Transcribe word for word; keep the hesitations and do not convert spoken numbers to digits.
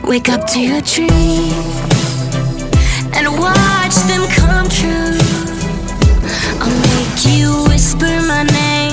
Wake up to your dreams and watch them come true. I'll make you whisper my name